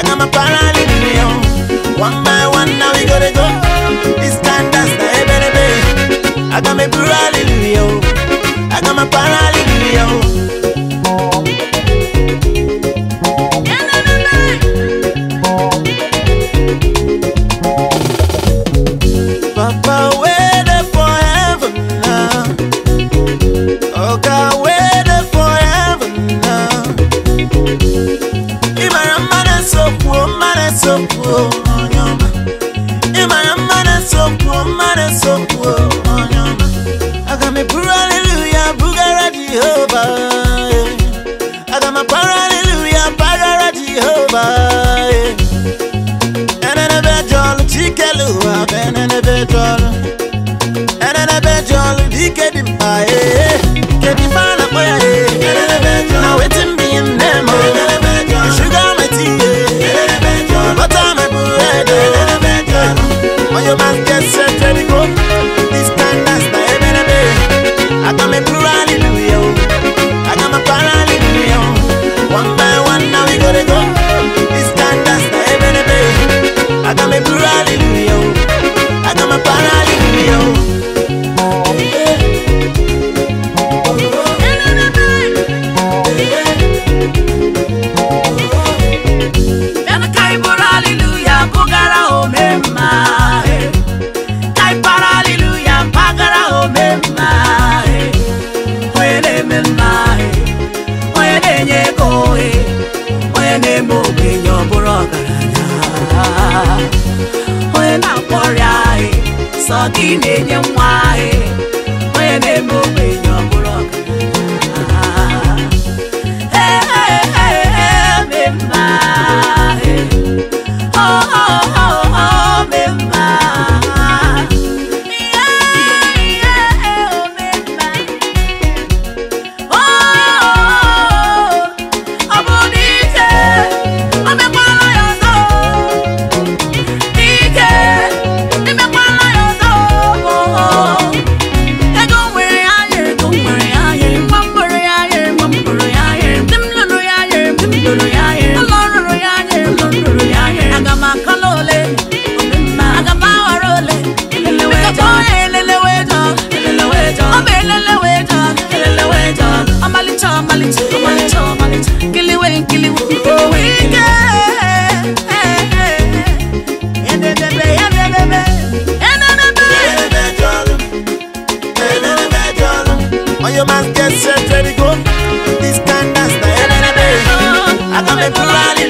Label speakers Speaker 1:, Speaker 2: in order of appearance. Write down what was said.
Speaker 1: got my parallel. One by one, now we gotta go. This time that's the baby. I got my parallel. I got my parallel. Papa, wait for heaven now. Oh God, wait for heaven now. Imara so poor, man so poor. Imara so poor, man so poor. I got me hallelujah, Bugara Jehovah. I got my hallelujah, Bagara Jehovah. And then a bejol, Chikalua, and then a bejol, and then a bejol, Dikadim, Kedimana, now it's in me in them, sugar, my tea, but I'm a bread, when your man gets set ready, go, this time that's the baby. I got me hallelujah, I got my hallelujah, one by one, now we gotta go, this time that's the baby. I got me hallelujah, I got my hallelujah. So di nenye mwae oye nemo benyo buroka mema oh mema your man gets set ready go. This time that's the end of the day. I got me